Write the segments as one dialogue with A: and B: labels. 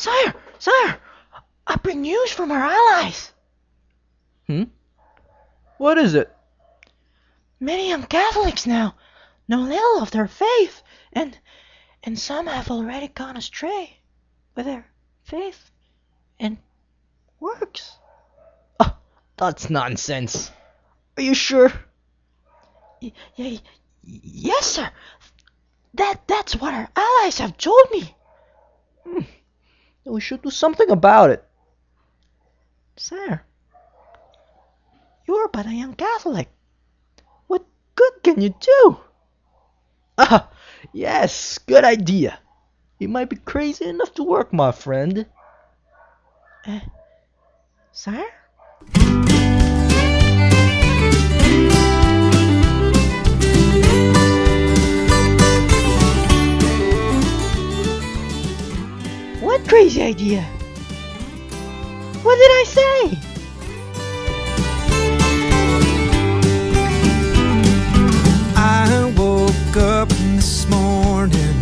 A: Sire, I bring news from our allies.
B: What is it?
A: Many young Catholics now know little of their faith, and some have already gone astray with their faith and works.
B: Oh, that's nonsense. Are you sure?
A: Yes, sir. That's what our allies have told me.
B: We should do something about it.
A: Sire, you are but a young Catholic. What good can you do?
B: Ah, yes, good idea. You might be crazy enough to work, my friend.
A: Sire? What crazy idea? What did I say?
C: I woke up this morning,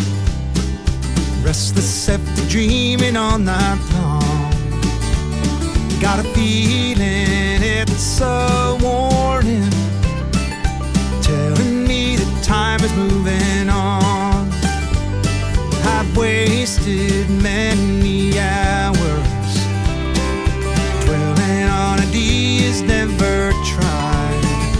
C: restless after dreaming all night long. Got a feeling it's a warning, telling me that time is moving on. I've wasted many hours dwelling on ideas never tried.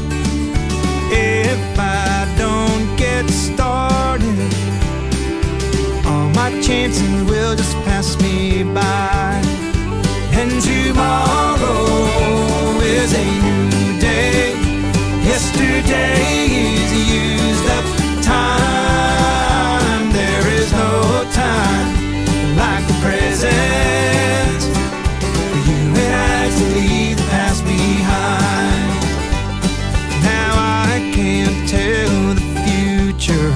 C: If I don't get started, all my chances will just pass me by. And tomorrow is a new day. Yesterday is used up time. There is no time like the present for you and I to leave the past behind. Now I can't tell the future,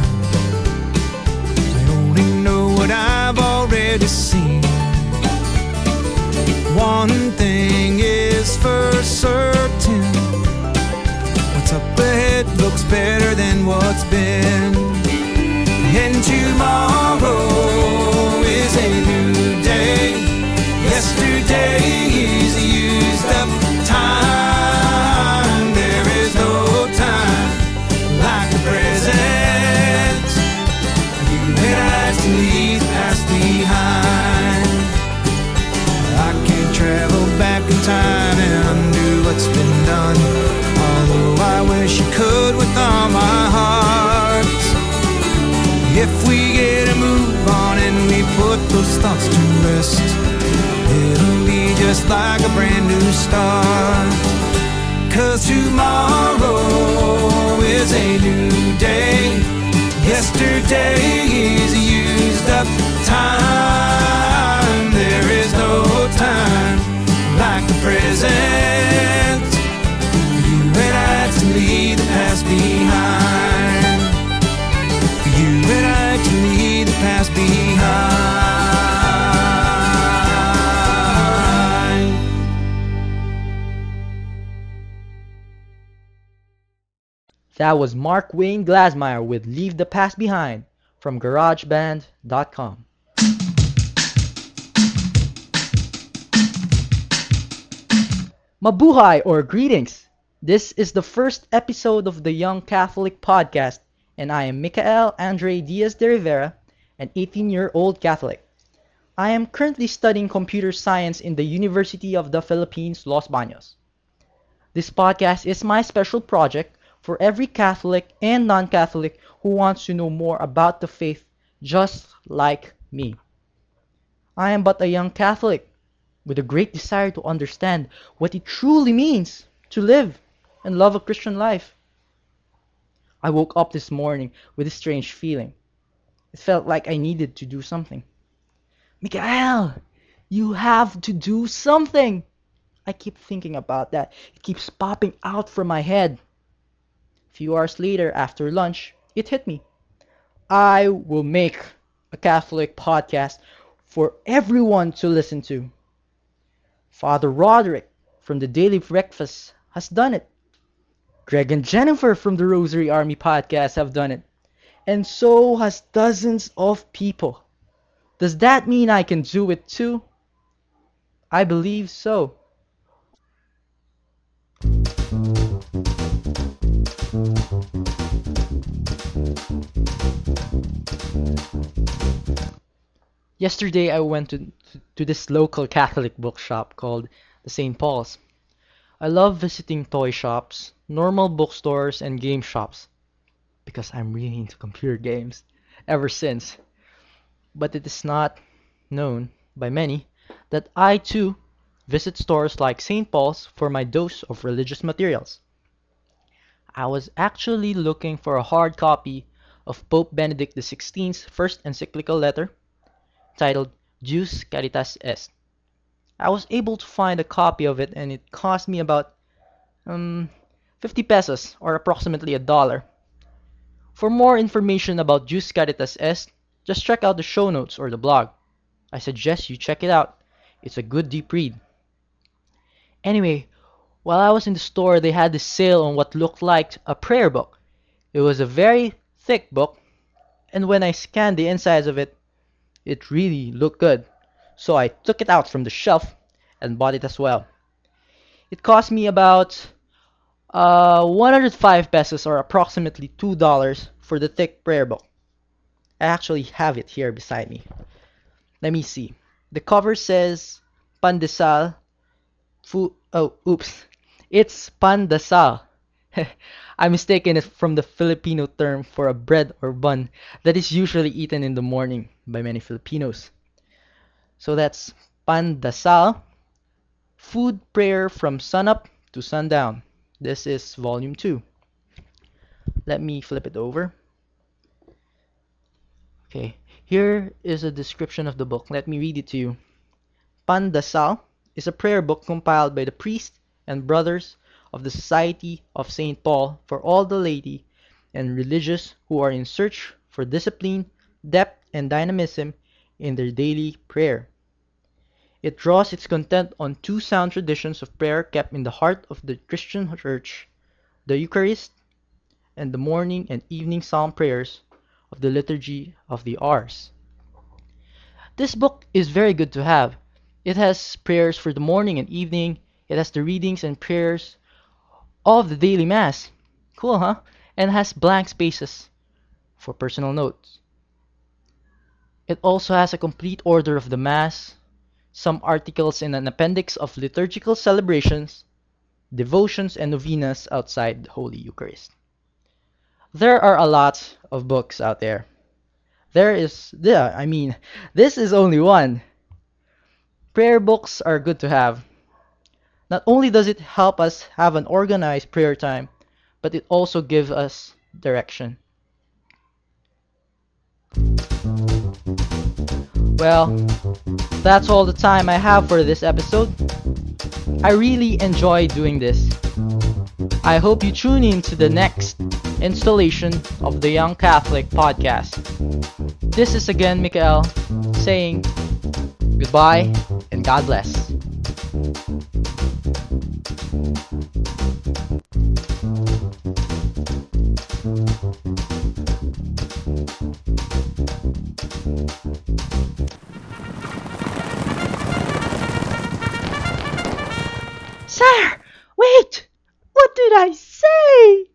C: I only know what I've already seen. One thing is for certain, what's up ahead looks better than what's been. And tomorrow is a new day. Yesterday is used up time. There is no time like the present. You and I to leave the past behind. I can't travel back in time and undo what's been done, although I wish I could with all my heart. If we get a move on and we put those thoughts to rest, it'll be just like a brand new start. 'Cause tomorrow is a new day. Yesterday is used up time. There is no time like the present. You and I to leave the past behind. You and I to leave the past behind.
B: That was Mark Wayne Glasmeyer with Leave the Past Behind from GarageBand.com. Mabuhay or greetings! This is the first episode of the Young Catholic Podcast, and I am Michael Andre Diaz de Rivera, an 18-year-old Catholic. I am currently studying computer science in the University of the Philippines, Los Baños. This podcast is my special project for every Catholic and non-Catholic who wants to know more about the faith just like me. I am but a young Catholic with a great desire to understand what it truly means to live and love a Christian life. I woke up this morning with a strange feeling. It felt like I needed to do something. Mikael, you have to do something! I keep thinking about that. It keeps popping out from my head. A few hours later, after lunch, it hit me. I will make a Catholic podcast for everyone to listen to. Father Roderick from the Daily Breakfast has done it. Greg and Jennifer from the Rosary Army podcast have done it. And so has dozens of people. Does that mean I can do it too? I believe so. Yesterday I went to this local Catholic bookshop called the St. Paul's. I love visiting toy shops, normal bookstores, and game shops because I'm really into computer games ever since. But it is not known by many that I too visit stores like St. Paul's for my dose of religious materials. I was actually looking for a hard copy of Pope Benedict XVI's first encyclical letter titled Deus Caritas Est. I was able to find a copy of it and it cost me about 50 pesos or approximately $1. For more information about Deus Caritas Est, just check out the show notes or the blog. I suggest you check it out. It's a good deep read. Anyway, while I was in the store, they had this sale on what looked like a prayer book. It was a very thick book, and when I scanned the insides of it, it really looked good. So I took it out from the shelf and bought it as well. It cost me about 105 pesos or approximately $2 for the thick prayer book. I actually have it here beside me. Let me see. The cover says Pandesal. Oh, oops. It's Pandesal. I mistaken it from the Filipino term for a bread or bun that is usually eaten in the morning by many Filipinos. So that's Pandesal, food prayer from sunup to sundown. This is volume 2. Let me flip it over. Okay, here is a description of the book. Let me read it to you. Pandesal is a prayer book compiled by the priests and brothers of the Society of St. Paul for all the laity and religious who are in search for discipline, depth, and dynamism in their daily prayer. It draws its content on two sound traditions of prayer kept in the heart of the Christian Church, the Eucharist and the morning and evening psalm prayers of the Liturgy of the Hours. This book is very good to have. It has prayers for the morning and evening. It has the readings and prayers of the daily Mass. Cool, huh? And has blank spaces for personal notes. It also has a complete order of the Mass, some articles in an appendix of liturgical celebrations, devotions, and novenas outside the Holy Eucharist. There are a lot of books out there. This is only one. Prayer books are good to have. Not only does it help us have an organized prayer time, but it also gives us direction. Well, that's all the time I have for this episode. I really enjoy doing this. I hope you tune in to the next installation of the Young Catholic podcast. This is again Mikael saying goodbye and God bless.
A: Sire, wait! What did I say?